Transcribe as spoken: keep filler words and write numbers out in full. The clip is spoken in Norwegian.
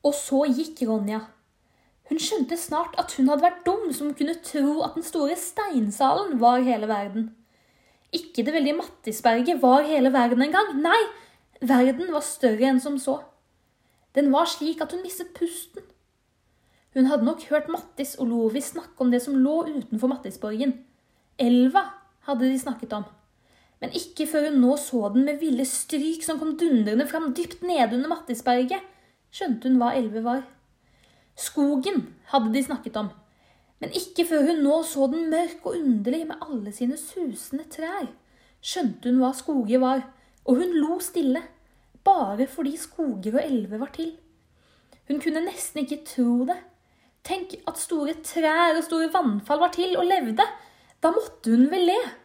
Og så gikk Ronja. Hun skjønte snart at hun hadde vært dum som kunne tro at den store steinsalen var hele verden. Ikke det veldige Mattisberget var hele verden en gang. Nei, verden var større enn som så. Den var slik at hun mistet pusten. Hun hadde nok hørt Mattis og Lovi snakke om det som lå utenfor Mattisborgen. Elva hadde de snakket om. Men ikke før hun nå så den med ville stryk som kom dundrende fram dypt nede under Mattisberget, skjønte hun hva elve var. Skogen hadde de snakket om, men ikke før hun nå så den mørk og underlig med alle sine susende trær, skjønte hun hva skoger var, og hun lo stille, bare fordi skoger og elve var til. Hun kunne nesten ikke tro det. Tenk at store trær og store vannfall var til og levde, da måtte hun vel le.